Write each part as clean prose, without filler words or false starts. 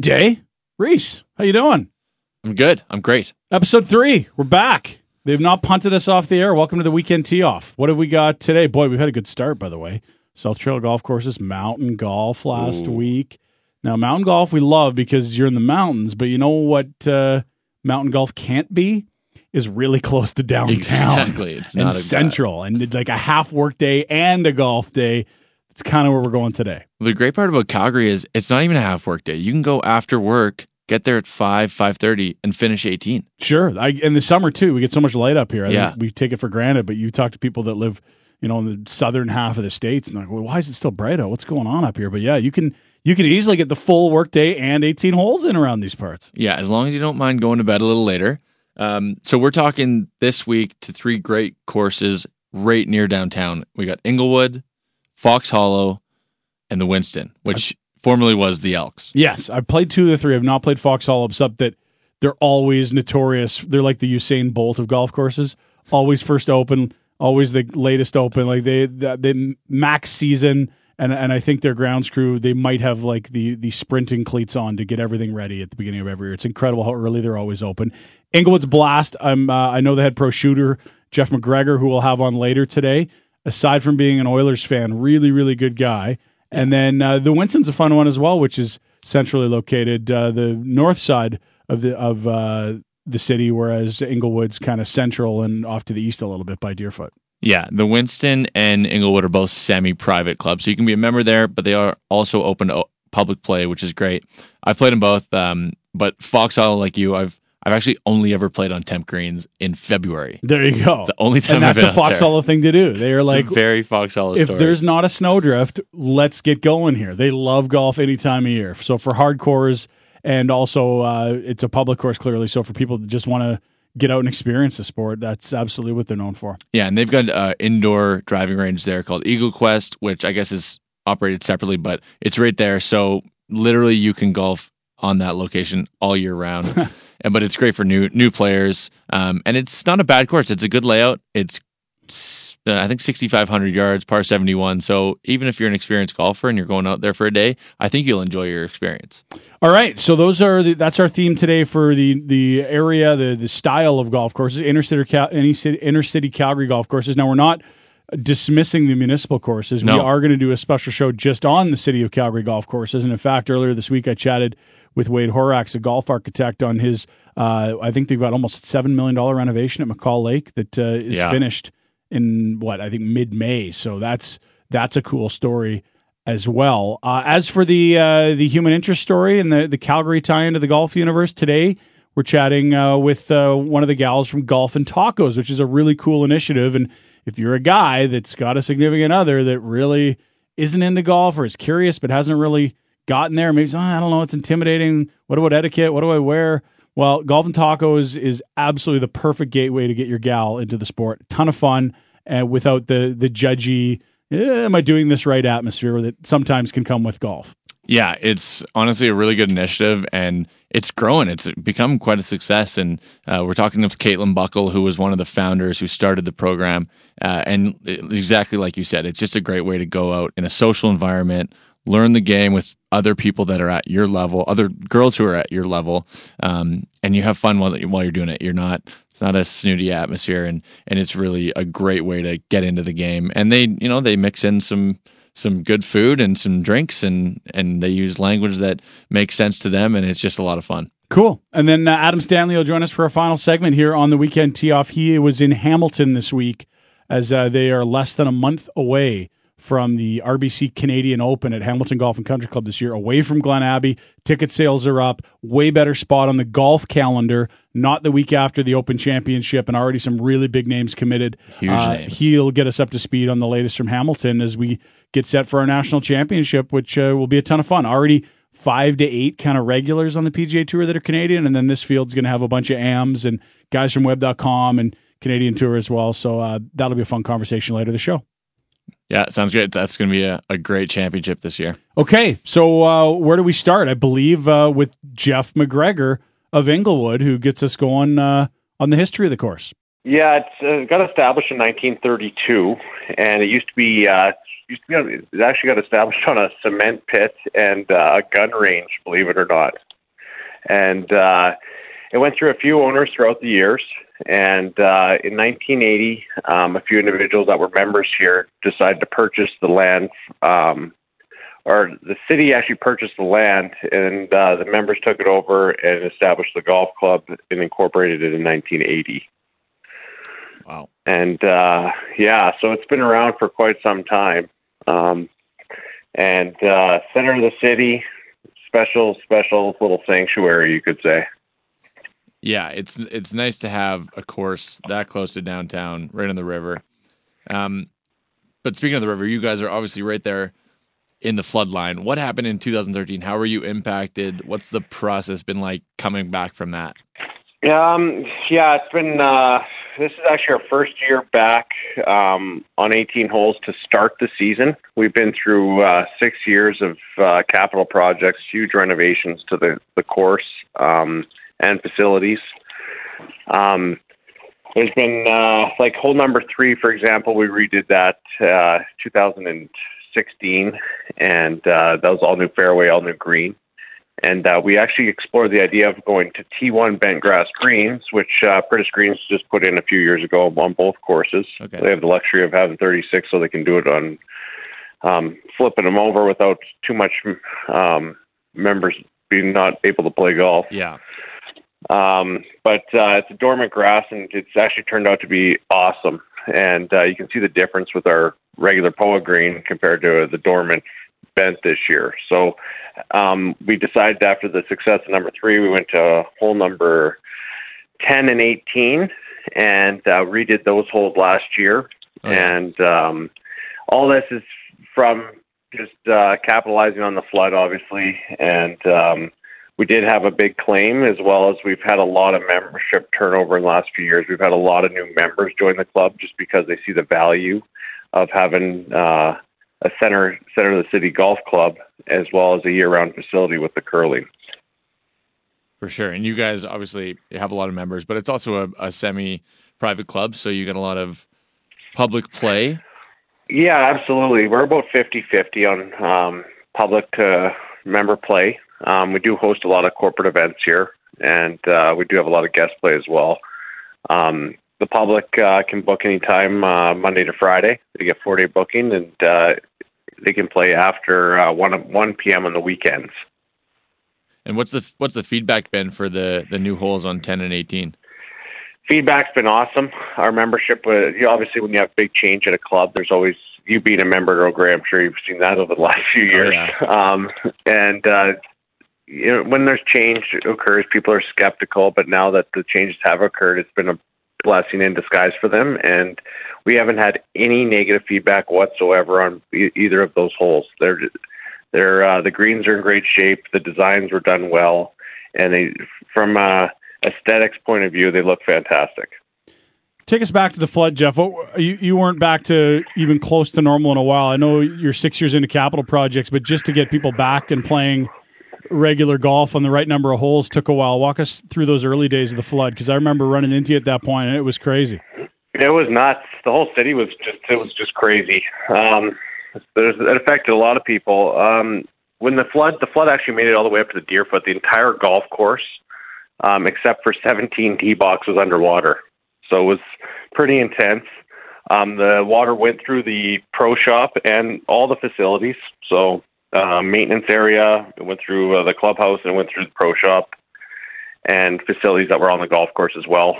day. Reese, how you doing? I'm good. I'm great. Episode 3. We're back. They've not punted us off the air. Welcome to the weekend tee-off. What have we got today? Boy, we've had a good start, by the way. South Trail Golf Courses, mountain golf last week. Now, mountain golf we love because you're in the mountains, but you know what mountain golf can't be? Is really close to downtown. Exactly. It's not and central. And it's like a half work day and a golf day. It's kind of where we're going today. The great part about Calgary is it's not even a half work day. You can go after work, get there at 5:30, and finish 18. Sure. In the summer, too, we get so much light up here. I Yeah. think we take it for granted, but you talk to people that live, in the southern half of the states, and they're like, well, why is it still bright out? What's going on up here? But yeah, you can easily get the full work day and 18 holes in around these parts. Yeah, as long as you don't mind going to bed a little later. So we're talking this week to 3 great courses right near downtown. We got Inglewood, Fox Hollow, and the Winston, which formerly was the Elks. Yes, I've played 2 of the 3. I've not played Fox Hollow, except that they're always notorious. They're like the Usain Bolt of golf courses. Always first open, always the latest open. Like they max season, and I think their grounds crew, they might have like the sprinting cleats on to get everything ready at the beginning of every year. It's incredible how early they're always open. Inglewood's blast. I know the head pro shooter, Jeff McGregor, who we'll have on later today. Aside from being an Oilers fan, really, really good guy. And then the Winston's a fun one as well, which is centrally located, the north side of the city, whereas Inglewood's kind of central and off to the east a little bit by Deerfoot. Yeah, the Winston and Inglewood are both semi-private clubs, so you can be a member there, but they are also open to public play, which is great. I've played them both, but Fox Hollow, like you, I've actually only ever played on temp greens in February. There you go. It's the only time and I've that's been a Fox Hollow thing to do. They are like, it's a very Fox Hollow if story. there's not a snowdrift, let's get going here. They love golf any time of year. So for hardcores, and also it's a public course clearly. So for people that just want to get out and experience the sport, that's absolutely what they're known for. Yeah, and they've got an indoor driving range there called Eagle Quest, which I guess is operated separately, but it's right there. So literally you can golf on that location all year round. But it's great for new players. And it's not a bad course. It's a good layout. It's, I think, 6,500 yards, par 71. So even if you're an experienced golfer and you're going out there for a day, I think you'll enjoy your experience. All right. So that's our theme today for the area, the style of golf courses, inner city Calgary golf courses. Now, we're not dismissing the municipal courses. No. We are going to do a special show just on the city of Calgary golf courses. And in fact, earlier this week, I chatted with Wade Horax, a golf architect, on his, I think they've got almost $7 million renovation at McCall Lake that is finished in mid-May. So that's a cool story as well. As for the human interest story and the Calgary tie into the golf universe, today we're chatting with one of the gals from Golf and Tacos, which is a really cool initiative. And if you're a guy that's got a significant other that really isn't into golf or is curious but hasn't really gotten there, maybe I don't know, it's intimidating. What about etiquette? What do I wear? Well, Golf and Tacos is absolutely the perfect gateway to get your gal into the sport. Ton of fun, and without the judgy, am I doing this right atmosphere that sometimes can come with golf. Yeah, it's honestly a really good initiative, and it's growing. It's become quite a success, and we're talking with Caitlin Buckle, who was one of the founders who started the program, and exactly like you said, it's just a great way to go out in a social environment, learn the game with other people that are at your level, other girls who are at your level, and you have fun while you're doing it. It's not a snooty atmosphere, and it's really a great way to get into the game. And they mix in some good food and some drinks, and they use language that makes sense to them, and it's just a lot of fun. Cool. And then Adam Stanley will join us for a final segment here on the Weekend Tee-Off. He was in Hamilton this week as they are less than a month away from the RBC Canadian Open at Hamilton Golf and Country Club this year, away from Glen Abbey. Ticket sales are up. Way better spot on the golf calendar, not the week after the Open Championship, and already some really big names committed. Huge names. He'll get us up to speed on the latest from Hamilton as we get set for our national championship, which will be a ton of fun. Already 5 to 8 kind of regulars on the PGA Tour that are Canadian, and then this field's going to have a bunch of AMs and guys from Web.com and Canadian Tour as well. So that'll be a fun conversation later in the show. Yeah, sounds great. That's going to be a great championship this year. Okay, so where do we start? I believe with Jeff McGregor of Inglewood, who gets us going on the history of the course. Yeah, it's got established in 1932, and it actually got established on a cement pit and a gun range, believe it or not. And it went through a few owners throughout the years. And in 1980, a few individuals that were members here decided to purchase the land, or the city actually purchased the land, and the members took it over and established the golf club and incorporated it in 1980. Wow. And so it's been around for quite some time. And center of the city, special little sanctuary, you could say. Yeah, it's nice to have a course that close to downtown, right on the river. But speaking of the river, you guys are obviously right there in the flood line. What happened in 2013? How were you impacted? What's the process been like coming back from that? It's been, this is actually our first year back on 18 holes to start the season. We've been through 6 years of capital projects, huge renovations to the course and facilities. There's been, like hole number 3, for example, we redid that 2016, and that was all new fairway, all new green. And we actually explored the idea of going to T1 bent grass greens, which British Greens just put in a few years ago on both courses. Okay. They have the luxury of having 36, so they can do it on flipping them over without too much members being not able to play golf. Yeah. But it's a dormant grass, and it's actually turned out to be awesome. And you can see the difference with our regular POA green compared to the dormant bent this year. So we decided after the success of number 3, we went to hole number 10 and 18 and redid those holes last year. Okay. And all this is from just capitalizing on the flood, obviously. And we did have a big claim, as well as we've had a lot of membership turnover in the last few years. We've had a lot of new members join the club just because they see the value of having a center of the city golf club, as well as a year-round facility with the curling. For sure. And you guys obviously have a lot of members, but it's also a semi-private club, so you get a lot of public play. Yeah, absolutely. We're about 50-50 on public to member play. We do host a lot of corporate events here, and we do have a lot of guest play as well. The public can book anytime, Monday to Friday. They get 4-day booking, and they can play after 1 p.m. on the weekends. And what's the feedback been for the new holes on 10 and 18? Feedback's been awesome. Our membership, obviously, when you have big change at a club, there's always, you being a member, Earl Grey, I'm sure you've seen that over the last few years. Oh, yeah. When there's change occurs, people are skeptical, but now that the changes have occurred, it's been a blessing in disguise for them, and we haven't had any negative feedback whatsoever on either of those holes. The greens are in great shape, the designs were done well, and from aesthetics point of view, they look fantastic. Take us back to the flood, Jeff. You weren't back to even close to normal in a while. I know you're 6 years into capital projects, but just to get people back and playing regular golf on the right number of holes took a while. Walk us through those early days of the flood, because I remember running into you at that point, and it was crazy. It was nuts. The whole city was just crazy. It affected a lot of people. When the flood actually made it all the way up to the Deerfoot, the entire golf course, except for 17 tee box, was underwater. So it was pretty intense. The water went through the pro shop and all the facilities. So maintenance area, it went through the clubhouse, and it went through the pro shop and facilities that were on the golf course as well.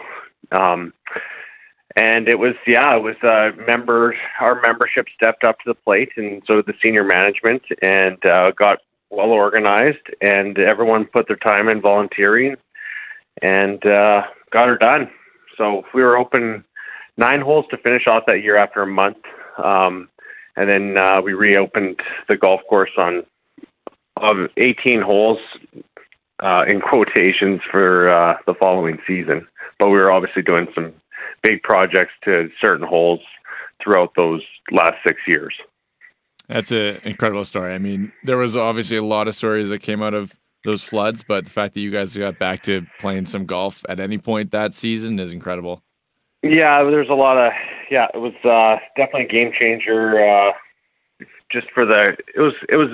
And it was members. Our membership stepped up to the plate, and so did the senior management, and got well organized, and everyone put their time in volunteering, and got her done. So we were open 9 holes to finish off that year after a month, and then we reopened the golf course on 18 holes in quotations for the following season. But we were obviously doing some big projects to certain holes throughout those last 6 years. That's an incredible story. I mean, there was obviously a lot of stories that came out of those floods, but the fact that you guys got back to playing some golf at any point that season is incredible. Yeah, there's a lot of, it was definitely a game changer. Just for it was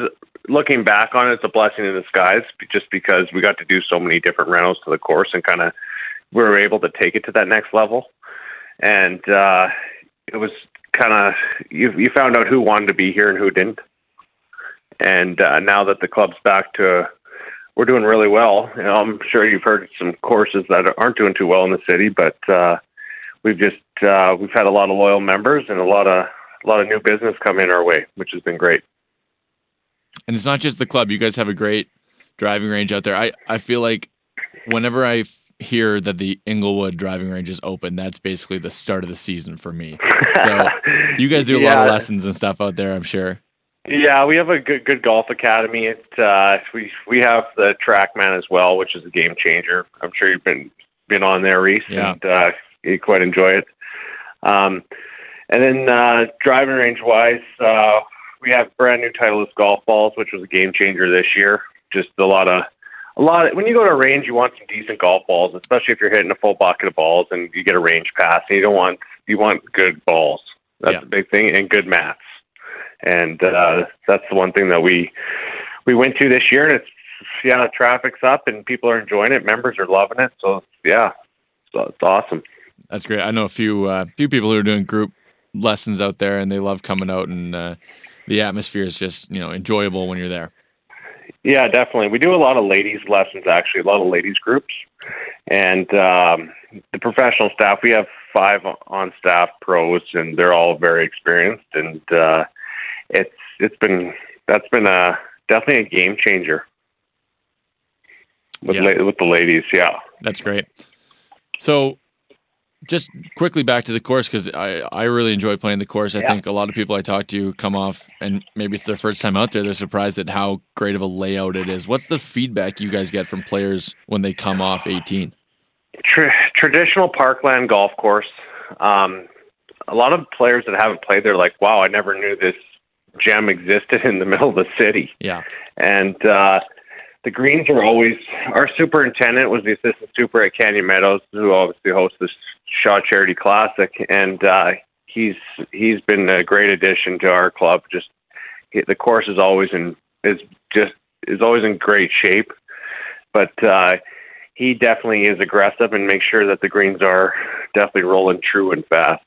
looking back on it, it's a blessing in disguise, just because we got to do so many different rentals to the course and kind of we were able to take it to that next level. And it was kind of you found out who wanted to be here and who didn't. And now that the club's back to, we're doing really well. You know, I'm sure you've heard some courses that aren't doing too well in the city, but we've had a lot of loyal members and a lot of new business come in our way, which has been great. And it's not just the club. You guys have a great driving range out there. I feel like whenever I hear that the Inglewood driving range is open, that's basically the start of the season for me. So you guys do a lot of lessons and stuff out there, I'm sure. Yeah, we have a good golf academy. We have the TrackMan as well, which is a game changer. I'm sure you've been on there, Reese, and you quite enjoy it. And then driving range wise, we have brand new Titleist golf balls, which was a game changer this year. Just a lot of. When you go to a range, you want some decent golf balls, especially if you're hitting a full bucket of balls and you get a range pass. And you want good balls. That's the big thing, and good mats. And that's the one thing that we went to this year, and it's traffic's up and people are enjoying it. Members are loving it, so it's awesome. That's great. I know a few people who are doing group lessons out there, and they love coming out, and the atmosphere is just enjoyable when you're there. Yeah, definitely. We do a lot of ladies lessons, actually, a lot of ladies groups, and the professional staff. We have 5 on staff pros, and they're all very experienced, and that's been definitely a game changer with the ladies. Yeah, that's great. So, just quickly back to the course, because I really enjoy playing the course. I think a lot of people I talk to come off, and maybe it's their first time out there, they're surprised at how great of a layout it is. What's the feedback you guys get from players when they come off 18? Traditional parkland golf course. A lot of players that haven't played, they're like, wow, I never knew this gem existed in the middle of the city. Yeah. And the greens are always, our superintendent was the assistant super at Canyon Meadows, who obviously hosts this Shaw Charity Classic, and he's been a great addition to our club. Just the course is always in great shape, but he definitely is aggressive and makes sure that the greens are definitely rolling true and fast.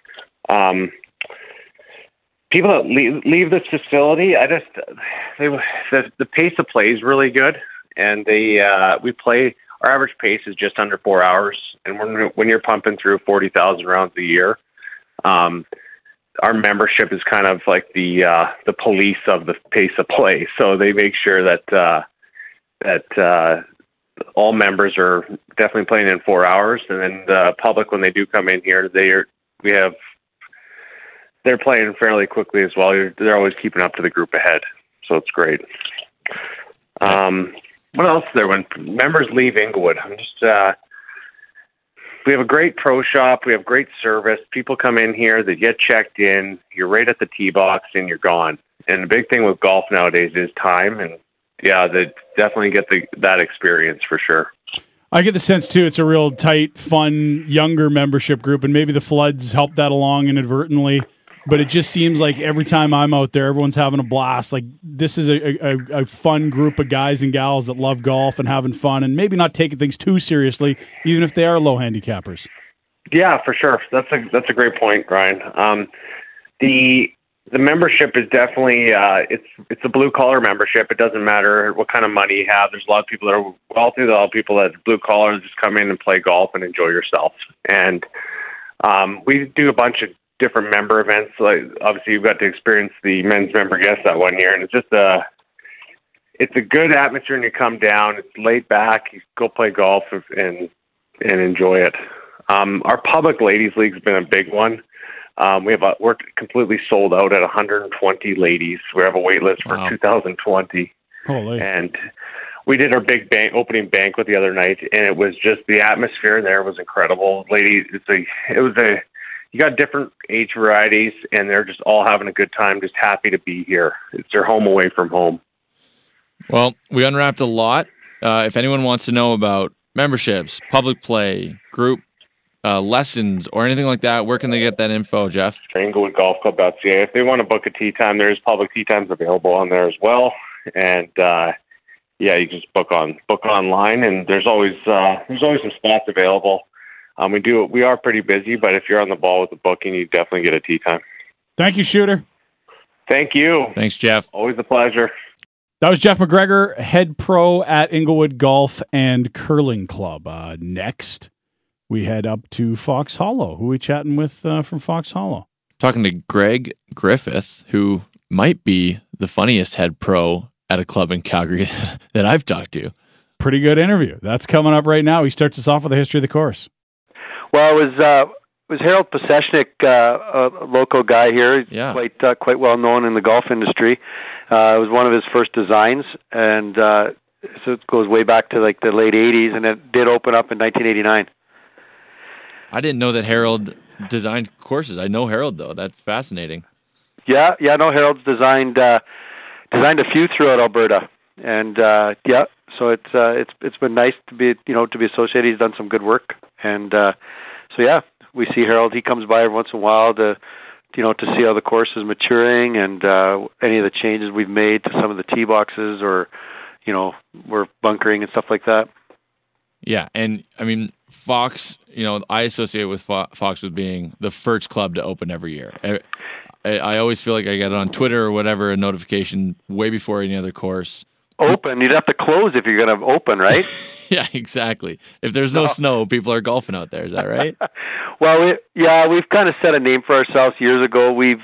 People that leave this facility, the pace of play is really good, and our average pace is just under 4 hours, and when you're pumping through 40,000 rounds a year, our membership is kind of like the police of the pace of play. So they make sure that all members are definitely playing in 4 hours, and then the public, when they do come in here, they're playing fairly quickly as well. They're always keeping up to the group ahead, so it's great. What else is there when members leave Inglewood? We have a great pro shop. We have great service. People come in here, they get checked in. You're right at the tee box, and you're gone. And the big thing with golf nowadays is time, and they definitely get that experience for sure. I get the sense, too, it's a real tight, fun, younger membership group, and maybe the floods helped that along inadvertently. But it just seems like every time I'm out there, everyone's having a blast. Like, this is a fun group of guys and gals that love golf and having fun and maybe not taking things too seriously, even if they are low handicappers. Yeah, for sure. That's a great point, Ryan. The membership is definitely it's a blue collar membership. It doesn't matter what kind of money you have. There's a lot of people that are wealthy. There's a lot of people that are blue collar, just come in and play golf and enjoy yourself. And we do a bunch of different member events. Like, obviously, you've got to experience the men's member guest that one year, and it's just it's a good atmosphere. And you come down, it's laid back. You go play golf and enjoy it. Our public ladies league's been a big one. We're completely sold out at 120 ladies. We have a wait list for 2020. Holy. And we did our big opening banquet the other night, and it was just, the atmosphere there was incredible. Ladies, you got different age varieties, and they're just all having a good time, just happy to be here. It's their home away from home. Well, we unwrapped a lot. If anyone wants to know about memberships, public play, group lessons, or anything like that, where can they get that info, Jeff? Inglewoodgolfclub.ca. If they want to book a tee time, there's public tee times available on there as well. and yeah, you just book online, and there's always some spots available. We are pretty busy, but if you're on the ball with the booking, you definitely get a tee time. Thank you, Shooter. Thank you. Thanks, Jeff. Always a pleasure. That was Jeff McGregor, head pro at Inglewood Golf and Curling Club. Next, we head up to Fox Hollow. Who are we chatting with from Fox Hollow? Talking to Greg Griffith, who might be the funniest head pro at a club in Calgary that I've talked to. Pretty good interview. That's coming up right now. He starts us off with a history of the course. Well, it was Harold Pasechnik, a local guy here, quite well known in the golf industry. It was one of his first designs, and so it goes way back to like the late 80s, and it did open up in 1989. I didn't know that Harold designed courses. I know Harold, though. That's fascinating. Yeah, no, Harold's designed a few throughout Alberta, and so it's been nice to be associated. He's done some good work, and so yeah, we see Harold. He comes by every once in a while to see how the course is maturing and any of the changes we've made to some of the tee boxes, or we're bunkering and stuff like that. Yeah, and I mean Fox. I associate with Fox with being the first club to open every year. I always feel like I get it on Twitter or whatever, a notification way before any other course. Open. You'd have to close if you're going to open, right? Yeah, exactly. If there's no snow, people are golfing out there. Is that right? Well, we've kind of set a name for ourselves years ago. We've,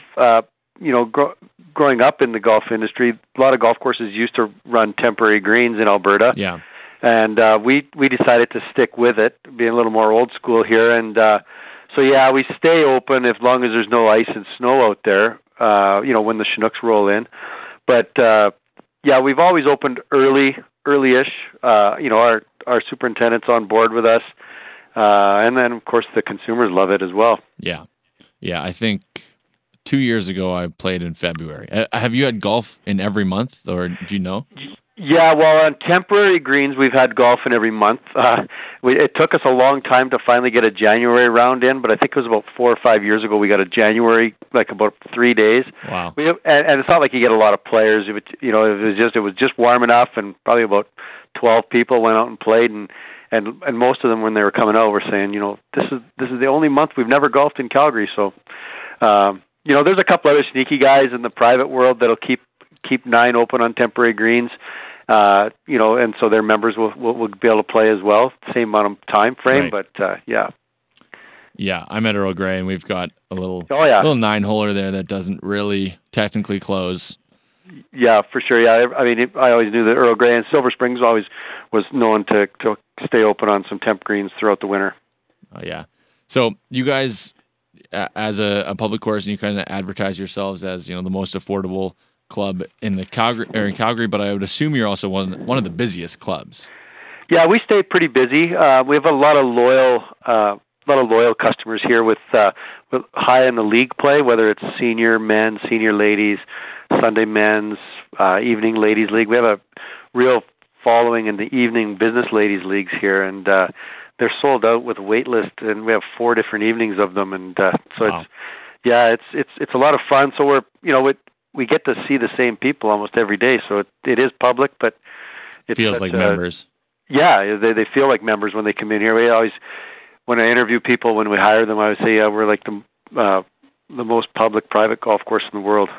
growing up in the golf industry, a lot of golf courses used to run temporary greens in Alberta. Yeah. And we decided to stick with it, being a little more old school here. And so, yeah, we stay open as long as there's no ice and snow out there, when the Chinooks roll in. But, yeah, we've always opened early-ish. Our superintendent's on board with us. And then, of course, the consumers love it as well. Yeah. Yeah, I think 2 years ago I played in February. Have you had golf in every month, or do you know? Yeah, well, on temporary greens, we've had golf in every month. It took us a long time to finally get a January round in, but I think it was about 4 or 5 years ago we got a January, like about 3 days. Wow. And it's not like you get a lot of players. It was just warm enough, and probably about 12 people went out and played, and most of them, when they were coming out, were saying, this is the only month we've never golfed in Calgary. So, there's a couple other sneaky guys in the private world that'll keep 9 open on temporary greens. And so their members will be able to play as well, same amount of time frame, right. But yeah. Yeah, I'm at Earl Grey, and we've got a little 9-holer there that doesn't really technically close. Yeah, for sure. Yeah, I mean, I always knew that Earl Grey and Silver Springs always was known to stay open on some temp greens throughout the winter. Oh yeah. So you guys, as a public course, and you kind of advertise yourselves as the most affordable club in Calgary, but I would assume you're also one of the busiest clubs. Yeah, we stay pretty busy. We have a lot of loyal customers here with high in the league play, whether it's senior men, senior ladies, Sunday men's, evening ladies league. We have a real following in the evening business ladies leagues here, and they're sold out with a wait list, and we have 4 different evenings of them, and so wow. It's a lot of fun. So we get to see the same people almost every day, so it is public, but it feels like members. Yeah, they feel like members when they come in here. We always, when I interview people, when we hire them, I would say, yeah, we're like the most public private golf course in the world.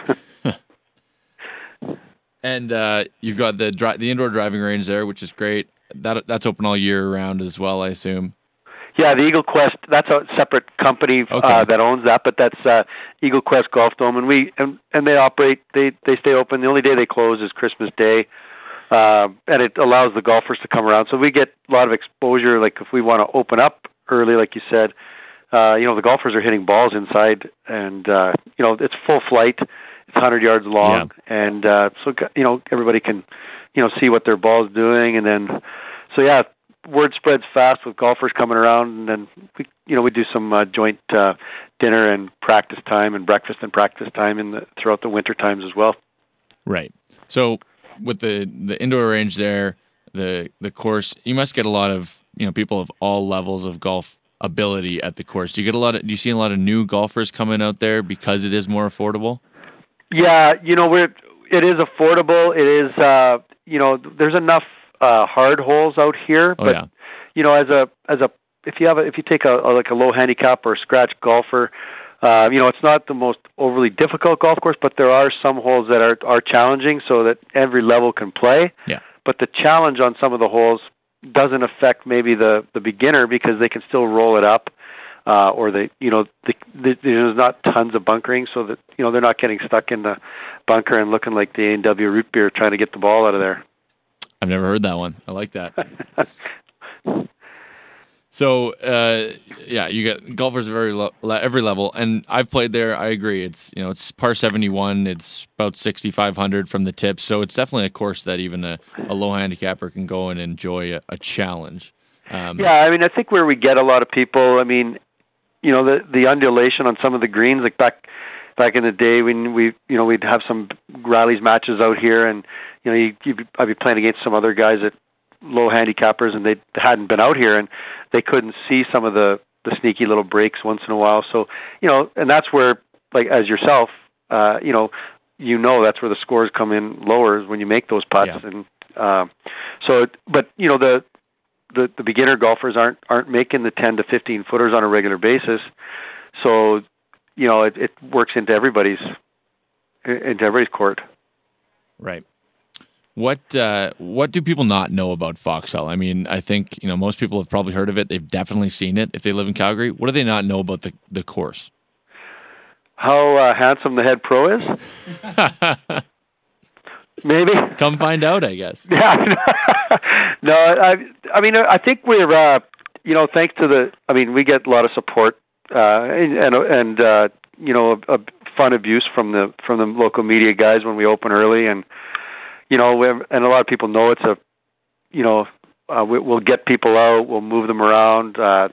And you've got the indoor driving range there, which is great. That's open all year round as well, I assume. Yeah, the Eagle Quest, that's a separate company that owns that, but that's Eagle Quest Golf Dome, and they operate, they stay open. The only day they close is Christmas Day, and it allows the golfers to come around. So we get a lot of exposure, like if we want to open up early, like you said, the golfers are hitting balls inside, and, it's full flight. It's 100 yards long, and so everybody can, see what their ball's doing, and then, so yeah, word spreads fast with golfers coming around, and then we do some joint dinner and practice time and breakfast and practice time throughout the winter times as well. Right. So with the indoor range there, the course, you must get a lot of people of all levels of golf ability at the course. Do you see a lot of new golfers coming out there because it is more affordable? Yeah, it is affordable. It is, there's enough hard holes out here, but if you take a low handicap or scratch golfer, it's not the most overly difficult golf course, but there are some holes that are challenging, so that every level can play. Yeah. But the challenge on some of the holes doesn't affect maybe the beginner, because they can still roll it up, or there's not tons of bunkering, so that they're not getting stuck in the bunker and looking like the A&W root beer trying to get the ball out of there. I've never heard that one. I like that. So, you get golfers at every level, and I've played there. I agree. It's par 71. It's about 6,500 from the tips, so it's definitely a course that even a low handicapper can go and enjoy a challenge. I think where we get a lot of people, the undulation on some of the greens, like back in the day when we'd have some rallies matches out here, and I'd be playing against some other guys at low handicappers, and they hadn't been out here, and they couldn't see some of the sneaky little breaks once in a while. So, and that's where, like, as yourself, that's where the scores come in lower, is when you make those putts. Yeah. And the beginner golfers aren't making the 10 to 15 footers on a regular basis. So, it works into everybody's court. Right. What do people not know about Foxhall? I think most people have probably heard of it. They've definitely seen it if they live in Calgary. What do they not know about the course? How handsome the head pro is? Maybe. Come find out, I guess. Yeah. No, I think we're thanks to we get a lot of support and a fun abuse from the local media guys when we open early, and and a lot of people know it's we'll get people out, we'll move them around,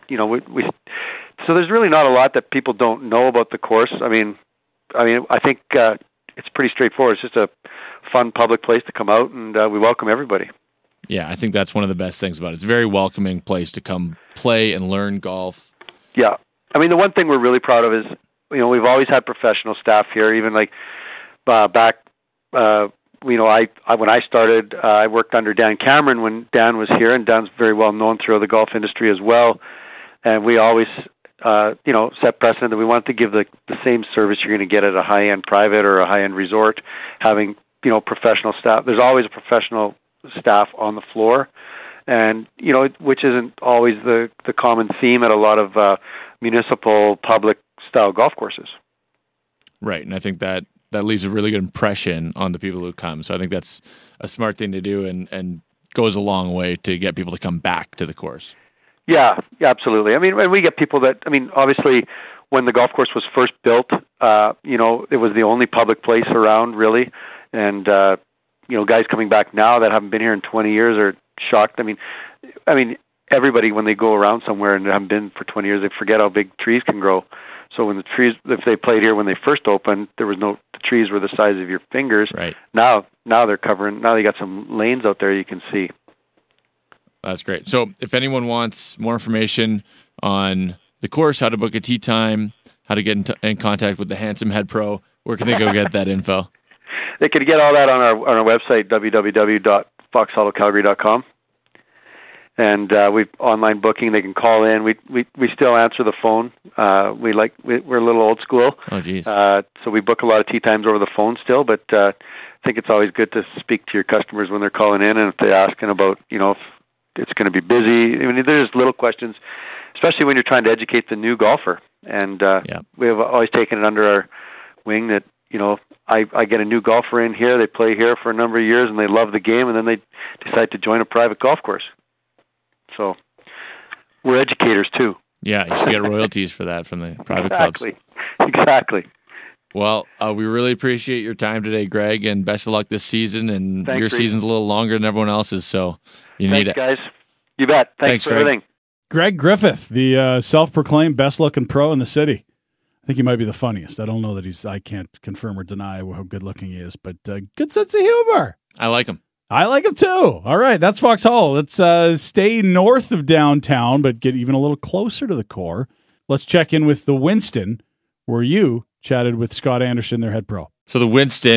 so there's really not a lot that people don't know about the course. I think it's pretty straightforward. It's just a fun public place to come out, and we welcome everybody. Yeah, I think that's one of the best things about it. It's a very welcoming place to come play and learn golf. Yeah. The one thing we're really proud of is, we've always had professional staff here, even like back, when I started, I worked under Dan Cameron when Dan was here, and Dan's very well known throughout the golf industry as well. And we always, set precedent that we wanted to give the same service you're going to get at a high-end private or a high-end resort, having, professional staff. There's always a professional staff on the floor, and, which isn't always the common theme at a lot of municipal public-style golf courses. Right, and I think that leaves a really good impression on the people who come. So I think that's a smart thing to do, and goes a long way to get people to come back to the course. Yeah, absolutely. And we get people that, obviously, when the golf course was first built, it was the only public place around, really. And, guys coming back now that haven't been here in 20 years are shocked. Everybody, when they go around somewhere and haven't been for 20 years, they forget how big trees can grow. So when if they played here when they first opened, the trees were the size of your fingers. Right. Now they're covering. Now they got some lanes out there you can see. That's great. So if anyone wants more information on the course, how to book a tee time, how to get in contact with the handsome head pro, where can they go get that info? They can get all that on our website, www.foxhollowcalgary.com. And we've online booking. They can call in. We still answer the phone. We're a little old school. Oh, geez. So we book a lot of tee times over the phone still. But I think it's always good to speak to your customers when they're calling in, and if they're asking about if it's going to be busy. There's little questions, especially when you're trying to educate the new golfer. And we have always taken it under our wing that I get a new golfer in here. They play here for a number of years, and they love the game, and then they decide to join a private golf course. So we're educators too. Yeah, you should get royalties for that from the private clubs. Exactly. Well, we really appreciate your time today, Greg, and best of luck this season. And Thanks, your Reed. Season's a little longer than everyone else's, so you need it. Thanks, guys. You bet. Thanks for Greg. everything. Greg Griffith, the self-proclaimed best-looking pro in the city. I think he might be the funniest. I don't know that I can't confirm or deny how good-looking he is, but good sense of humor. I like him. I like him too. All right, that's Foxhall. Let's stay north of downtown, but get even a little closer to the core. Let's check in with the Winston, where you chatted with Scott Anderson, their head pro. So the Winston,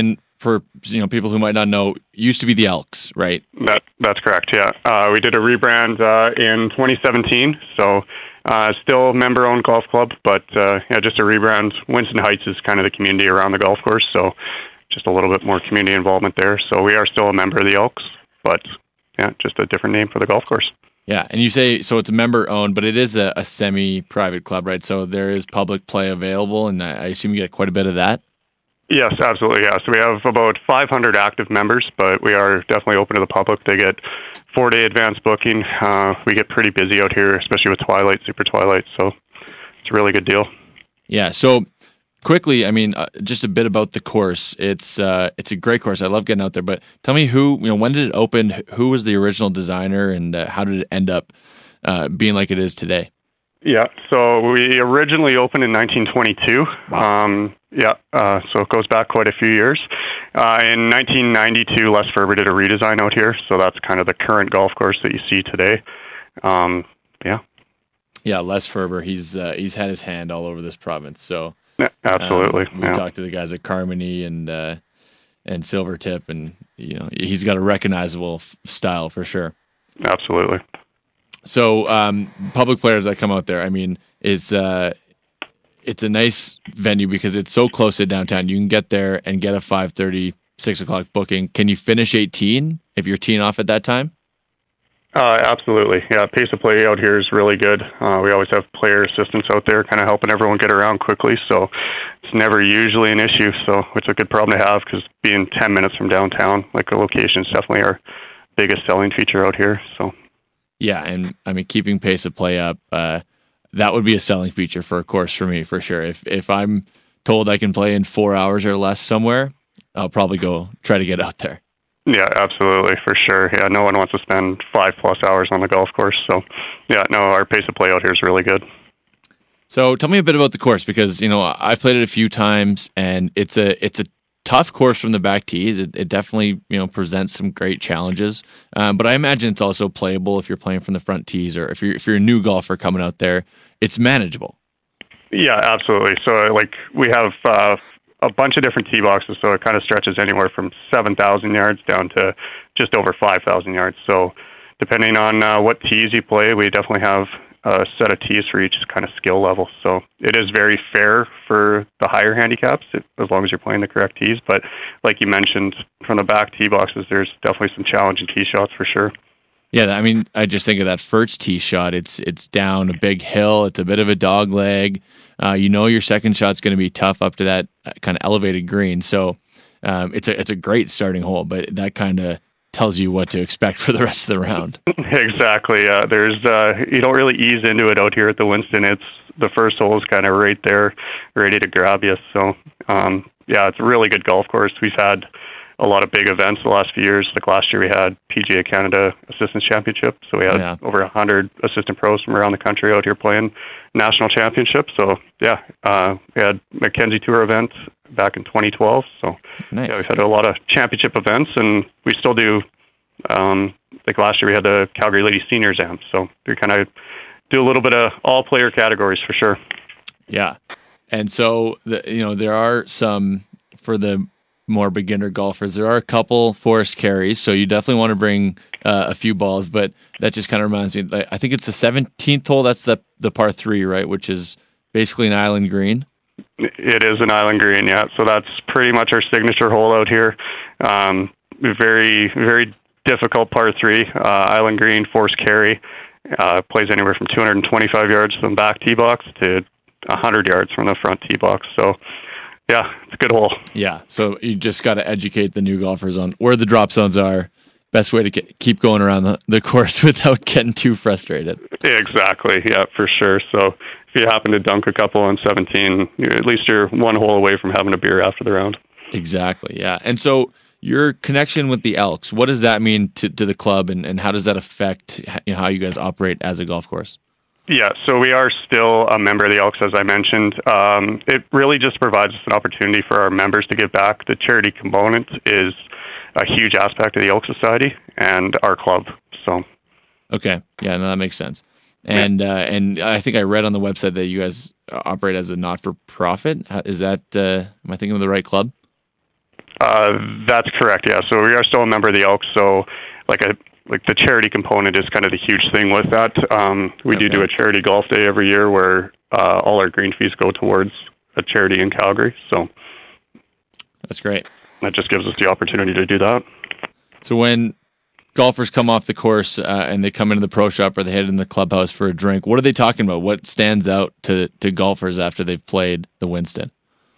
for people who might not know, used to be the Elks, right? That's correct. Yeah, we did a rebrand in 2017. So still member-owned golf club, but just a rebrand. Winston Heights is kind of the community around the golf course, so just a little bit more community involvement there. So we are still a member of the Elks, but just a different name for the golf course. Yeah, and you say, so it's member-owned, but it is a semi-private club, right? So there is public play available, and I assume you get quite a bit of that? Yes, absolutely, yeah. So we have about 500 active members, but we are definitely open to the public. They get 4-day advance booking. We get pretty busy out here, especially with Twilight, Super Twilight, so it's a really good deal. Yeah, so quickly, just a bit about the course. It's a great course. I love getting out there, but tell me when did it open? Who was the original designer, and how did it end up being like it is today? Yeah, so we originally opened in 1922. Wow. So it goes back quite a few years. In 1992, Les Ferber did a redesign out here, so that's kind of the current golf course that you see today. Yeah, Les Ferber, he's had his hand all over this province, so... Yeah, absolutely. We talked to the guys at Carmody and Silvertip, and he's got a recognizable style for sure. Absolutely. So public players that come out there, it's a nice venue because it's so close to downtown. You can get there and get a 5:30, 6 o'clock booking. Can you finish 18 if you're teeing off at that time? Absolutely. Yeah, pace of play out here is really good. We always have player assistants out there kind of helping everyone get around quickly, so it's never usually an issue. So it's a good problem to have because being 10 minutes from downtown, the location is definitely our biggest selling feature out here. So yeah, and keeping pace of play up, that would be a selling feature for a course for me, for sure. If I'm told I can play in 4 hours or less somewhere, I'll probably go try to get out there. Yeah, absolutely, for sure. Yeah, no one wants to spend 5+ hours on the golf course. So, our pace of play out here is really good. So, tell me a bit about the course because I've played it a few times, and it's a tough course from the back tees. It definitely presents some great challenges, but I imagine it's also playable if you're playing from the front tees, or if you're a new golfer coming out there, it's manageable. Yeah, absolutely. So, we have a bunch of different tee boxes, so it kind of stretches anywhere from 7,000 yards down to just over 5,000 yards. So depending on what tees you play, we definitely have a set of tees for each kind of skill level. So it is very fair for the higher handicaps as long as you're playing the correct tees. But like you mentioned, from the back tee boxes, there's definitely some challenging tee shots for sure. Yeah, I just think of that first tee shot. It's down a big hill. It's a bit of a dog leg. Your second shot's going to be tough up to that kind of elevated green. So it's a great starting hole, but that kind of tells you what to expect for the rest of the round. Exactly. There's you don't really ease into it out here at the Winston. It's the first hole is kind of right there, ready to grab you. So it's a really good golf course. We've had a lot of big events the last few years. Like last year we had PGA Canada Assistants Championship. So we had over 100 assistant pros from around the country out here playing national championships. So we had Mackenzie Tour event back in 2012. So nice. We've had a lot of championship events, and we still do. Like last year we had the Calgary Ladies Seniors Am. So we kind of do a little bit of all player categories for sure. Yeah. And so there are some for the more beginner golfers. There are a couple forest carries, so you definitely want to bring a few balls, but that just kind of reminds me, I think it's the 17th hole, that's the par 3, right, which is basically an island green. It is an island green, yeah, so that's pretty much our signature hole out here. Very, very difficult par 3, island green, forest carry, plays anywhere from 225 yards from the back tee box to 100 yards from the front tee box, so yeah, it's a good hole. Yeah, so you just got to educate the new golfers on where the drop zones are. Best way to keep going around the course without getting too frustrated. Exactly, yeah, for sure. So if you happen to dunk a couple on 17, at least you're one hole away from having a beer after the round. Exactly, yeah. And so your connection with the Elks, what does that mean to the club, and how does that affect how you guys operate as a golf course? Yeah, so we are still a member of the Elks, as I mentioned. It really just provides us an opportunity for our members to give back. The charity component is a huge aspect of the Elk Society and our club. So, okay, yeah, no, that makes sense. And I think I read on the website that you guys operate as a not-for-profit. Is that am I thinking of the right club? That's correct. Yeah. So we are still a member of the Elks. So like the charity component is kind of the huge thing with that. We do a charity golf day every year where all our green fees go towards a charity in Calgary. So that's great. That just gives us the opportunity to do that. So when golfers come off the course and they come into the pro shop or they head in the clubhouse for a drink, what are they talking about? What stands out to golfers after they've played the Winston?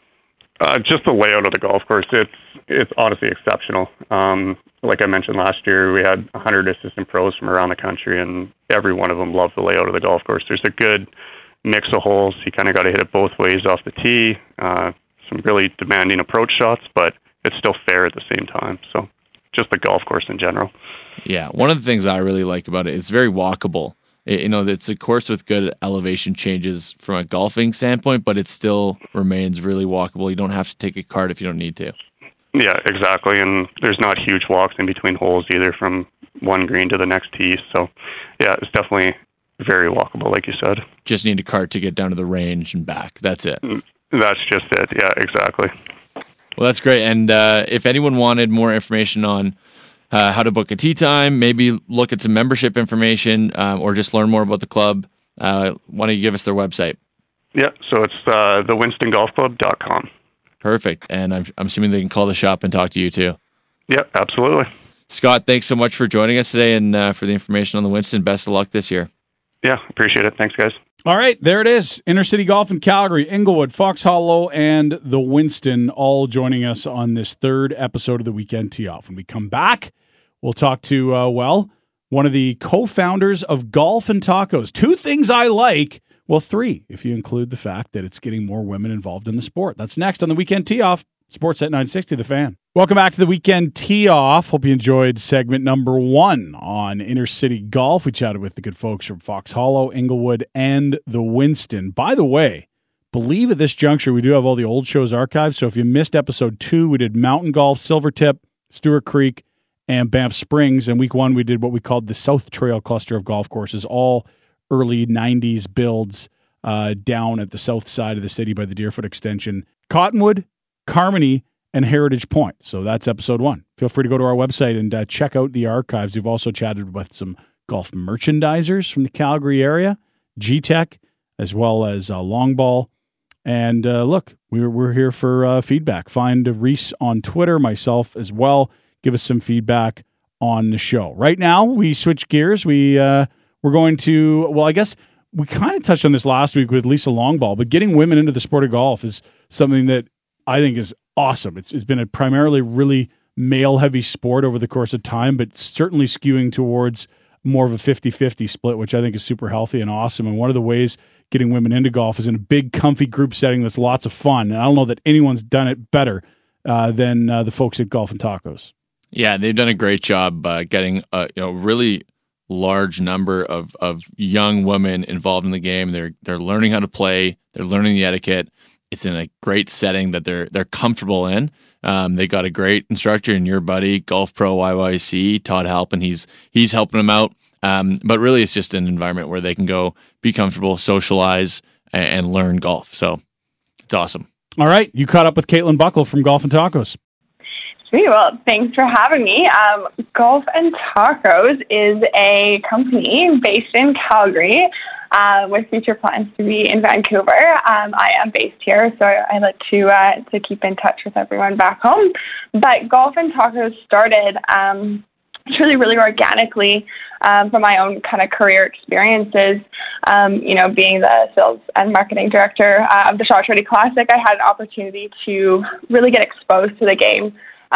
Just the layout of the golf course. It's honestly exceptional. Like I mentioned last year, we had 100 assistant pros from around the country, and every one of them loved the layout of the golf course. There's a good mix of holes. You kind of got to hit it both ways off the tee. Some really demanding approach shots, but it's still fair at the same time. So just the golf course in general. Yeah, one of the things I really like about it is very walkable. It's a course with good elevation changes from a golfing standpoint, but it still remains really walkable. You don't have to take a cart if you don't need to. Yeah, exactly. And there's not huge walks in between holes either from one green to the next tee. So, yeah, it's definitely very walkable, like you said. Just need a cart to get down to the range and back. That's it. That's just it. Yeah, exactly. Well, that's great. And if anyone wanted more information on how to book a tee time, maybe look at some membership information, or just learn more about the club, why don't you give us their website? Yeah, so it's thewinstonGolfClub.com. Perfect. And I'm assuming they can call the shop and talk to you too. Yeah, absolutely. Scott, thanks so much for joining us today and for the information on the Winston. Best of luck this year. Yeah, appreciate it. Thanks, guys. All right, there it is. Intercity Golf in Calgary, Inglewood, Fox Hollow, and the Winston all joining us on this third episode of the Weekend Tee Off. When we come back, we'll talk to, one of the co-founders of Golf and Tacos. 2 things I like. Well, 3, if you include the fact that it's getting more women involved in the sport. That's next on the Weekend Tee Off. Sportsnet 960, The Fan. Welcome back to the Weekend Tee Off. Hope you enjoyed segment number 1 on Intercity Golf. We chatted with the good folks from Fox Hollow, Inglewood, and the Winston. By the way, believe at this juncture we do have all the old shows archived. So if you missed episode 2, we did Mountain Golf, Silvertip, Stewart Creek, and Banff Springs. And week 1, we did what we called the South Trail cluster of golf courses, all early 90s builds down at the south side of the city by the Deerfoot Extension. Cottonwood, Carmody, and Heritage Point. So that's episode 1. Feel free to go to our website and check out the archives. We've also chatted with some golf merchandisers from the Calgary area, G-Tech, as well as Longball. And look, we're here for feedback. Find Reese on Twitter, myself as well. Give us some feedback on the show. Right now, we switch gears. We're going to, well, I guess we kind of touched on this last week with Lisa Longball, but getting women into the sport of golf is something that I think is awesome. It's been a primarily really male-heavy sport over the course of time, but certainly skewing towards more of a 50-50 split, which I think is super healthy and awesome. And one of the ways getting women into golf is in a big, comfy group setting that's lots of fun. And I don't know that anyone's done it better than the folks at Golf and Tacos. Yeah, they've done a great job getting a really large number of young women involved in the game. They're learning how to play. They're learning the etiquette. It's in a great setting that they're comfortable in. They got a great instructor in your buddy, Golf Pro YYC, Todd Halpin. He's helping them out. But really, it's just an environment where they can go be comfortable, socialize, and learn golf. So it's awesome. All right, you caught up with Caitlin Buckle from Golf and Tacos. Sweet. Well, thanks for having me. Golf and Tacos is a company based in Calgary with future plans to be in Vancouver. I am based here, so I like to keep in touch with everyone back home. But Golf and Tacos started really organically from my own kind of career experiences. Being the sales and marketing director of the Shot Shorty Classic, I had an opportunity to really get exposed to the game.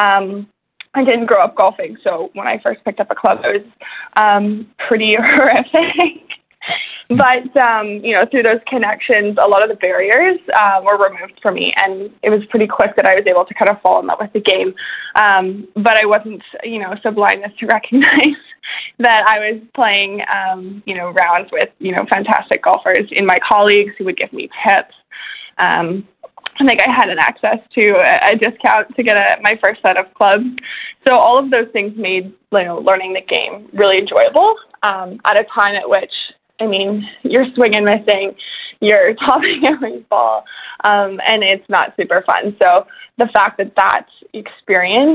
I didn't grow up golfing, so when I first picked up a club, it was pretty horrific. But, through those connections, a lot of the barriers were removed for me, and it was pretty quick that I was able to kind of fall in love with the game. But I wasn't, so blind as to recognize that I was playing, rounds with, fantastic golfers in my colleagues who would give me tips. I think I had an access to a discount to get my first set of clubs. So all of those things made learning the game really enjoyable at a time at which, you're swing and missing, you're topping every ball, and it's not super fun. So the fact that experience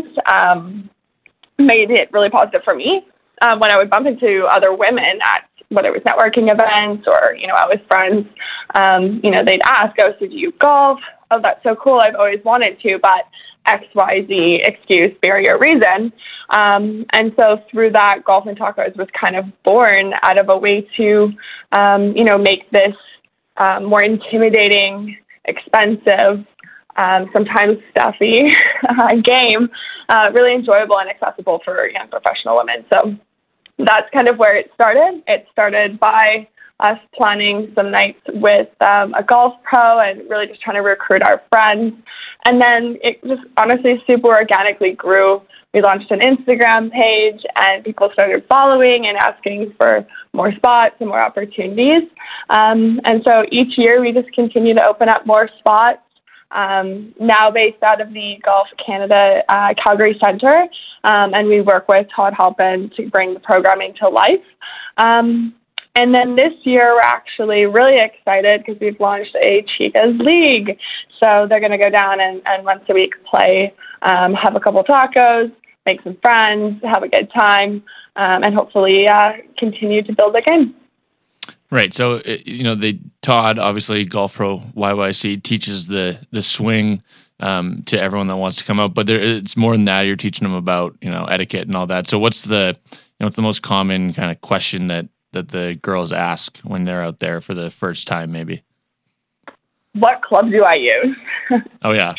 made it really positive for me. When I would bump into other women at whether it was networking events or, out with friends, they'd ask, oh, so do you golf? Oh, that's so cool. I've always wanted to, but XYZ excuse, barrier, reason. And so through that, Golf and Tacos was kind of born out of a way to, make this more intimidating, expensive, sometimes stuffy game really enjoyable and accessible for young professional women. So that's kind of where it started. It started by us planning some nights with a golf pro and really just trying to recruit our friends. And then it just honestly super organically grew. We launched an Instagram page and people started following and asking for more spots and more opportunities. And so each year we just continue to open up more spots. Now based out of the Golf Canada Calgary Centre, and we work with Todd Halpin to bring the programming to life. And then this year, we're actually really excited because we've launched a Chicas League. So they're going to go down and once a week play, have a couple tacos, make some friends, have a good time, and hopefully continue to build the game. Right. So, Todd, obviously Golf Pro YYC, teaches the swing to everyone that wants to come out, but it's more than that. You're teaching them about, etiquette and all that. So what's the most common kind of question that the girls ask when they're out there for the first time, maybe? What club do I use? Oh, yeah.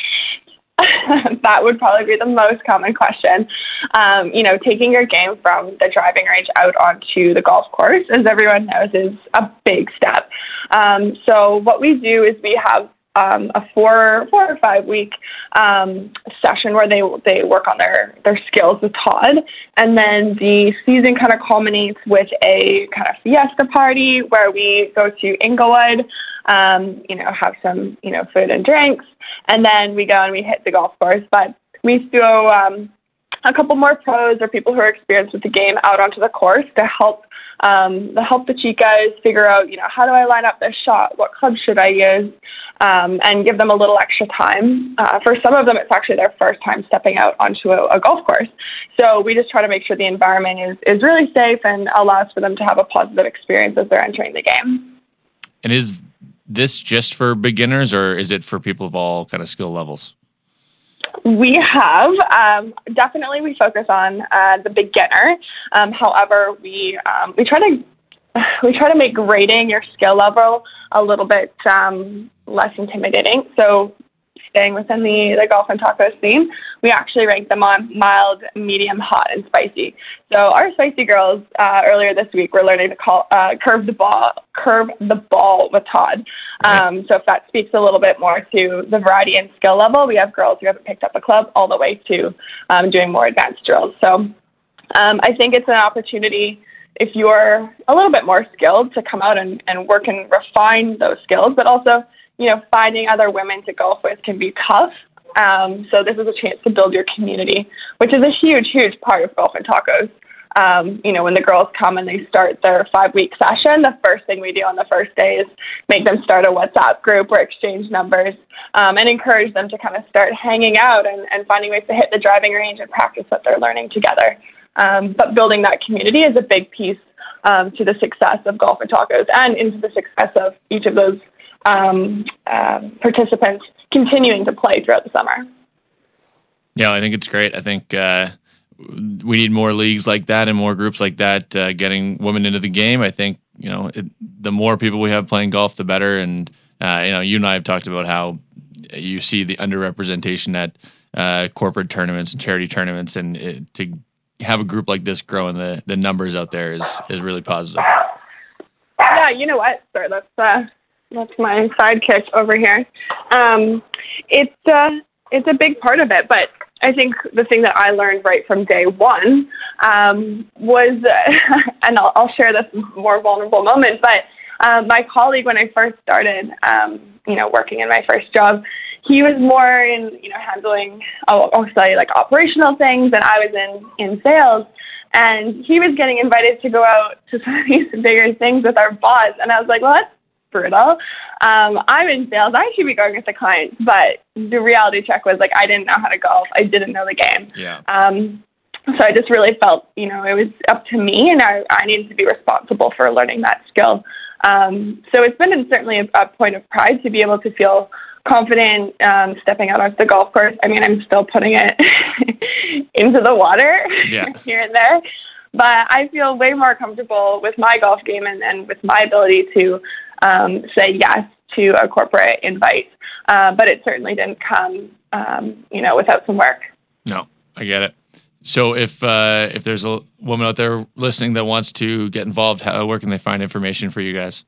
That would probably be the most common question. Taking your game from the driving range out onto the golf course, as everyone knows, is a big step. So what we do is we have a 4 or 5 week session where they work on their skills with Todd, and then the season kind of culminates with a kind of fiesta party where we go to Inglewood, have some food and drinks, and then we go and we hit the golf course. But we throw a couple more pros or people who are experienced with the game out onto the course to help the chicas figure out, how do I line up this shot? What club should I use? And give them a little extra time. For some of them, it's actually their first time stepping out onto a golf course. So we just try to make sure the environment is really safe and allows for them to have a positive experience as they're entering the game. And is this just for beginners, or is it for people of all kind of skill levels? We have definitely we focus on the beginner. However, we try to make grading your skill level a little bit less intimidating. So staying within the Golf and Tacos theme, we actually rank them on mild, medium, hot, and spicy. So our spicy girls earlier this week were learning to curve the ball with Todd. So if that speaks a little bit more to the variety and skill level, we have girls who haven't picked up a club all the way to doing more advanced drills. So I think it's an opportunity if you're a little bit more skilled to come out and work and refine those skills, but also, finding other women to golf with can be tough. So this is a chance to build your community, which is a huge, huge part of Golf and Tacos. When the girls come and they start their 5-week session, the first thing we do on the first day is make them start a WhatsApp group or exchange numbers and encourage them to kind of start hanging out and finding ways to hit the driving range and practice what they're learning together. But building that community is a big piece to the success of Golf and Tacos and into the success of each of those participants continuing to play throughout the summer. Yeah, I think it's great. I think we need more leagues like that and more groups like that getting women into the game. I think, the more people we have playing golf, the better. And, you and I have talked about how you see the underrepresentation at corporate tournaments and charity tournaments, and to have a group like this grow and the numbers out there is really positive. Yeah, you know what? Sorry, that's my sidekick over here. It's a big part of it, but I think the thing that I learned right from day one was, and I'll share this more vulnerable moment, but my colleague, when I first started, working in my first job, he was more in, handling, I'll say, like operational things, and I was in sales. And he was getting invited to go out to some of these bigger things with our boss. And I was like, well, brutal. I'm in sales. I should be going with the clients, but the reality check was like I didn't know how to golf. I didn't know the game. Yeah. So I just really felt, it was up to me, and I needed to be responsible for learning that skill. So it's been certainly a point of pride to be able to feel confident stepping out onto the golf course. I mean, I'm still putting it into the water here and there, but I feel way more comfortable with my golf game and with my ability to say yes to a corporate invite. But it certainly didn't come, without some work. No, I get it. So if there's a woman out there listening that wants to get involved, where can they find information for you guys?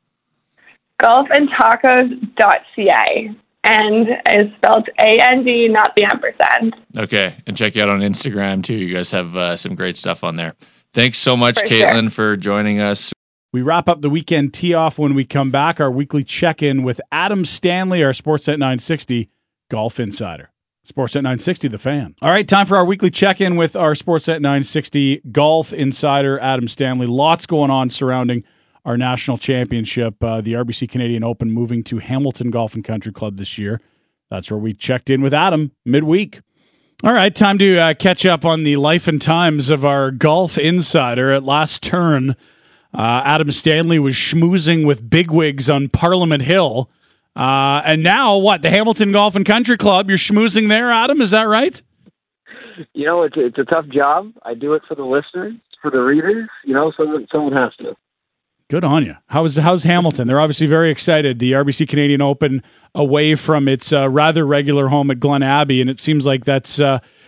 golfandtacos.ca, and is spelled A-N-D, not the ampersand. Okay, and check you out on Instagram too. You guys have some great stuff on there. Thanks so much, Caitlin, for joining us. We wrap up the weekend tee-off when we come back, our weekly check-in with Adam Stanley, our Sportsnet 960 Golf Insider. Sportsnet 960, The Fan. All right, time for our weekly check-in with our Sportsnet 960 Golf Insider, Adam Stanley. Lots going on surrounding our national championship, the RBC Canadian Open, moving to Hamilton Golf and Country Club this year. That's where we checked in with Adam midweek. All right, time to catch up on the life and times of our golf insider. At last turn, Adam Stanley was schmoozing with bigwigs on Parliament Hill. And now, the Hamilton Golf and Country Club, you're schmoozing there, Adam, is that right? It's a tough job. I do it for the listeners, for the readers. Someone has to. Good on you. How's Hamilton? They're obviously very excited. The RBC Canadian Open away from its rather regular home at Glen Abbey, and it seems like that's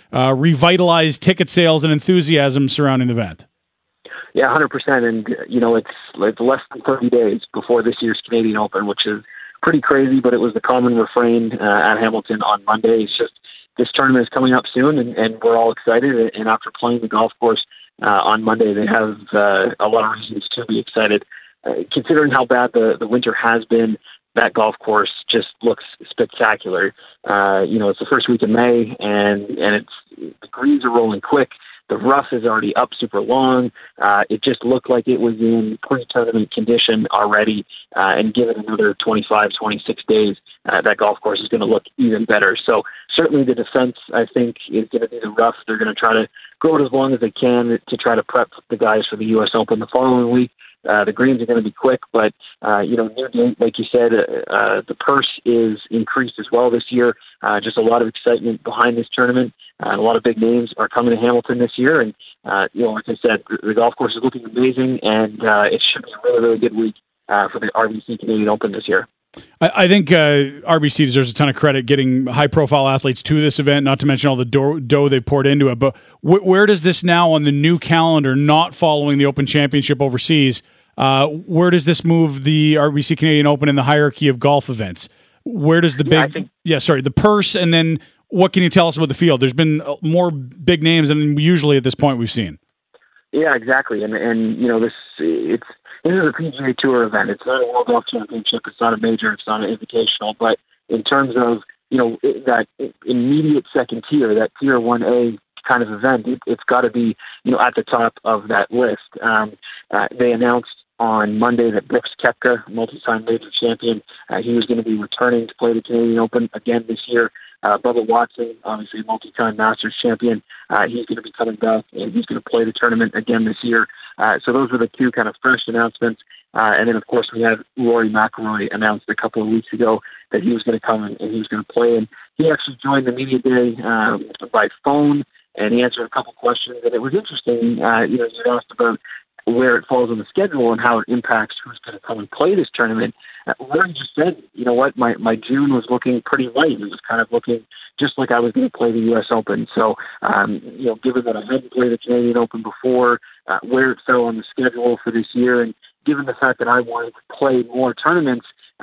revitalized ticket sales and enthusiasm surrounding the event. Yeah, 100%. And, it's less than 30 days before this year's Canadian Open, which is pretty crazy, but it was the common refrain at Hamilton on Monday. It's just this tournament is coming up soon, and we're all excited. And after playing the golf course on Monday, they have a lot of reasons to be excited. Considering how bad the winter has been, that golf course just looks spectacular. It's the first week of May, and the greens are rolling quick. The rough is already up super long. It just looked like it was in pre-tournament condition already. And given another 25, 26 days, that golf course is going to look even better. So certainly the defense, I think, is going to be the rough. They're going to try to go it as long as they can to try to prep the guys for the U.S. Open the following week. The greens are going to be quick, but, new date, like you said, the purse is increased as well this year. Just a lot of excitement behind this tournament. A lot of big names are coming to Hamilton this year. And, like I said, the golf course is looking amazing, and it should be a really, really good week for the RBC Canadian Open this year. I think RBC deserves a ton of credit getting high-profile athletes to this event, not to mention all the dough they poured into it. But where does this now on the new calendar, not following the Open Championship overseas, where does this move the RBC Canadian Open in the hierarchy of golf events? Where does the the purse, and then what can you tell us about the field? There's been more big names than usually at this point we've seen. Yeah, exactly. And this is a PGA Tour event. It's not a World Golf Championship. It's not a major. It's not an invitational. But in terms of, that immediate second tier, that tier 1A kind of event, it's got to be, at the top of that list. They announced on Monday that Brooks Koepka, multi-time major champion, he was going to be returning to play the Canadian Open again this year. Bubba Watson, obviously multi-time Masters champion, he's going to be coming back, and he's going to play the tournament again this year. So those were the two kind of fresh announcements. And then, of course, we had Rory McIlroy announced a couple of weeks ago that he was going to come and he was going to play. And he actually joined the media day by phone, and he answered a couple questions. And it was interesting. You asked about where it falls on the schedule and how it impacts who's going to come and play this tournament. Rory just said, my June was looking pretty light. It was kind of looking just like I was going to play the U.S. Open. So, given that I hadn't played the Canadian Open before, where it fell on the schedule for this year, and given the fact that I wanted to play more tournaments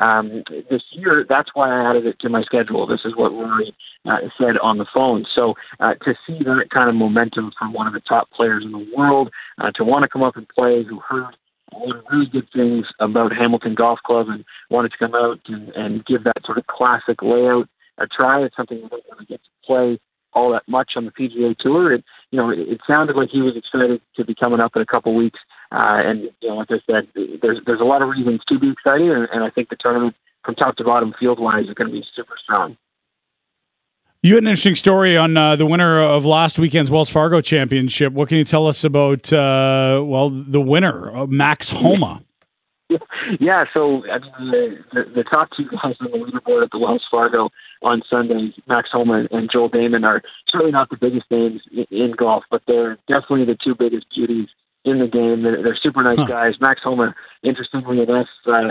this year, that's why I added it to my schedule. This is what Rory said on the phone. So to see that kind of momentum from one of the top players in the world, to want to come up and play, who heard a lot of really good things about Hamilton Golf Club and wanted to come out and give that sort of classic layout a try. It's something we don't really get to play all that much on the PGA Tour. It sounded like he was excited to be coming up in a couple weeks And like I said, there's a lot of reasons to be excited, and I think the tournament from top to bottom field-wise is going to be super strong. You had an interesting story on the winner of last weekend's Wells Fargo Championship. What can you tell us about, the winner, Max Homa? Yeah, so I mean, the top two guys on the leaderboard at the Wells Fargo on Sunday, Max Homa and Joel Damon, are certainly not the biggest names in golf, but they're definitely the two biggest beauties in the game. They're super nice guys. Max Homa, interestingly enough,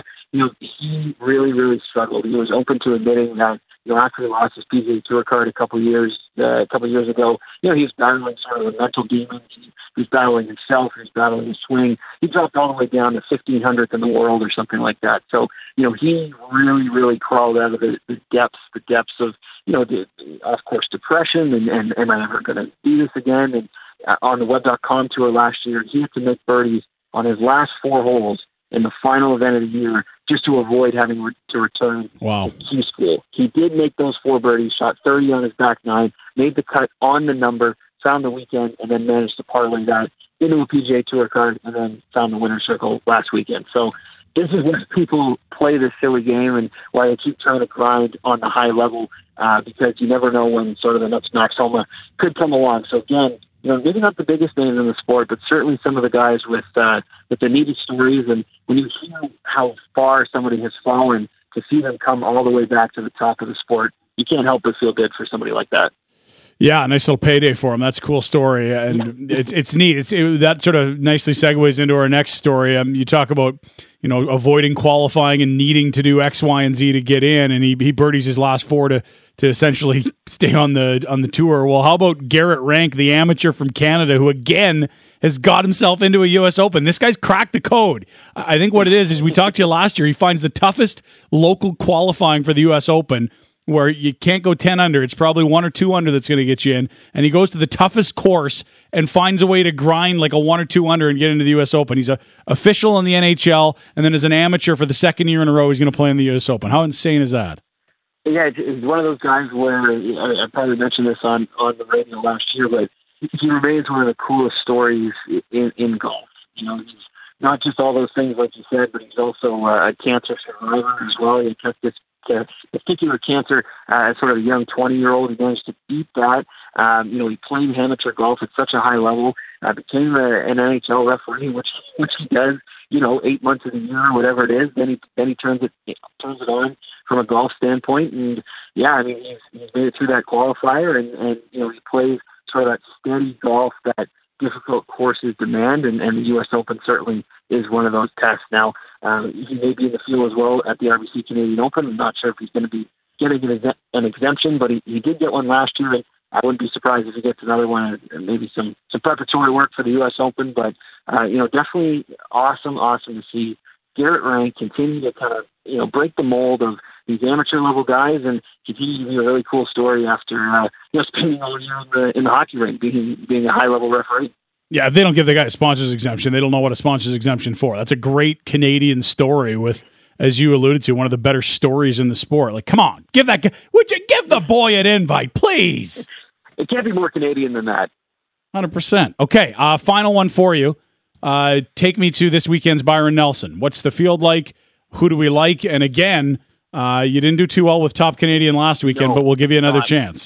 he really, really struggled. He was open to admitting that, after he lost his PGA Tour card a couple of years ago, he was battling sort of a mental demons. He was battling himself. He was battling his swing. He dropped all the way down to 1,500th in the world or something like that. So, he really, really crawled out of the depths of, of course, depression and am I ever going to do this again? And on the Web.com tour last year, he had to make birdies on his last 4 holes in the final event of the year just to avoid having to return to Q school. He did make those 4 birdies, shot 30 on his back 9, made the cut on the number, found the weekend, and then managed to parlay that into a PGA Tour card, and then found the winner's circle last weekend. So this is why people play this silly game and why they keep trying to grind on the high level, because you never know when sort of the next Max Homa could come along. So again, maybe not the biggest names in the sport, but certainly some of the guys with the needed stories. And when you hear how far somebody has fallen, to see them come all the way back to the top of the sport, you can't help but feel good for somebody like that. Yeah, nice little payday for him. That's a cool story, and it's neat. That sort of nicely segues into our next story. You talk about avoiding qualifying and needing to do X, Y, and Z to get in, and he birdies his last 4 to essentially stay on the tour. Well, how about Garrett Rank, the amateur from Canada, who again has got himself into a U.S. Open? This guy's cracked the code. I think what it is we talked to you last year. He finds the toughest local qualifying for the U.S. Open, where you can't go 10 under. It's probably 1 or 2 under that's going to get you in. And he goes to the toughest course and finds a way to grind like a 1 or 2 under and get into the U.S. Open. He's an official in the NHL, and then as an amateur for the second year in a row, he's going to play in the U.S. Open. How insane is that? Yeah, it's one of those guys where I probably mentioned this on the radio last year, but he remains one of the coolest stories in golf. He's not just all those things like you said, but he's also a cancer survivor as well. He had this particular cancer as sort of a young 20-year-old. He managed to beat that. He played amateur golf at such a high level, became an NHL referee, which he does, 8 months of the year or whatever it is. Then he turns it on from a golf standpoint. And yeah, I mean, he's made it through that qualifier, and he plays sort of that steady golf that difficult courses demand, and the U.S. Open certainly is one of those tests. Now, he may be in the field as well at the RBC Canadian Open. I'm not sure if he's going to be getting an exemption, but he did get one last year, and I wouldn't be surprised if he gets another one, and maybe some preparatory work for the U.S. Open. But, definitely awesome to see Garrett Rank continue to kind of, break the mold of these amateur level guys and continue to be a really cool story after, spending all year in the hockey rink, being a high level referee. Yeah, if they don't give the guy a sponsor's exemption, they don't know what a sponsor's exemption for. That's a great Canadian story with, as you alluded to, one of the better stories in the sport. Like, come on, would you give the boy an invite, please? It can't be more Canadian than that. 100%. Okay, final one for you. Take me to this weekend's Byron Nelson. What's the field like? Who do we like? And again, you didn't do too well with Top Canadian last weekend, but we'll give you another chance.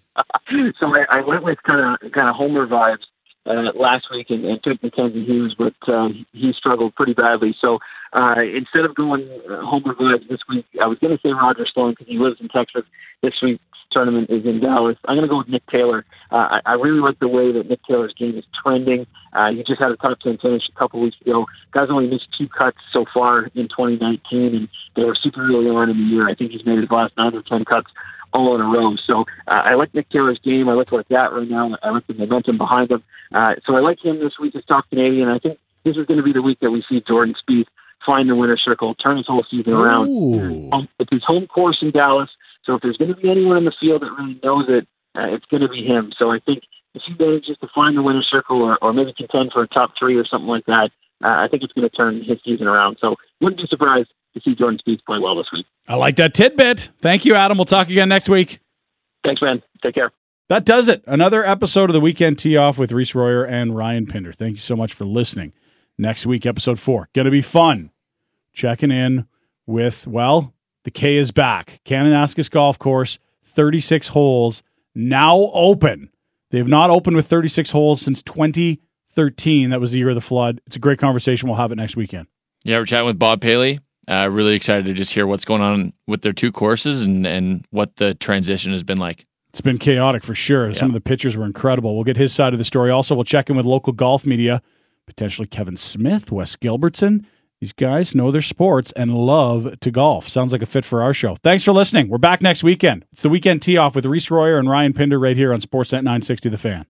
So I went with kind of Homer vibes last week and took Mackenzie Hughes, but he struggled pretty badly. So instead of going Homer vibes this week, I was going to say Roger Stone because he lives in Texas. This week's tournament is in Dallas. I'm going to go with Nick Taylor. I really like the way that Nick Taylor's game is trending. He just had a top 10 finish a couple weeks ago. Guys only missed 2 cuts so far in 2019, and they were super early on in the year. I think he's made his last 9 or 10 cuts all in a row. So I like Nick Taylor's game. I like where it's at right now. I like the momentum behind him. So I like him this week as Top Canadian. I think this is going to be the week that we see Jordan Spieth find the winner's circle, turn his whole season around. It's his home course in Dallas. So if there's going to be anyone in the field that really knows it, it's going to be him. So I think if he manages to find the winner's circle or maybe contend for a top 3 or something like that, I think it's going to turn his season around. So wouldn't be surprised to see Jordan Spieth play well this week. I like that tidbit. Thank you, Adam. We'll talk again next week. Thanks, man. Take care. That does it. Another episode of the Weekend Tee Off with Reese Royer and Ryan Pinder. Thank you so much for listening. next week, episode 4. Going to be fun. Checking in with, the K is back. Kananaskis Golf Course, 36 holes, now open. They have not opened with 36 holes since 2013. That was the year of the flood. It's a great conversation. We'll have it next weekend. Yeah, we're chatting with Bob Paley. Really excited to just hear what's going on with their 2 courses and what the transition has been like. It's been chaotic for sure. Some of the pictures were incredible. We'll get his side of the story. Also, we'll check in with local golf media, potentially Kevin Smith, Wes Gilbertson. These guys know their sports and love to golf. Sounds like a fit for our show. Thanks for listening. We're back next weekend. It's the Weekend Tee-Off with Reese Royer and Ryan Pinder right here on Sportsnet 960 The Fan.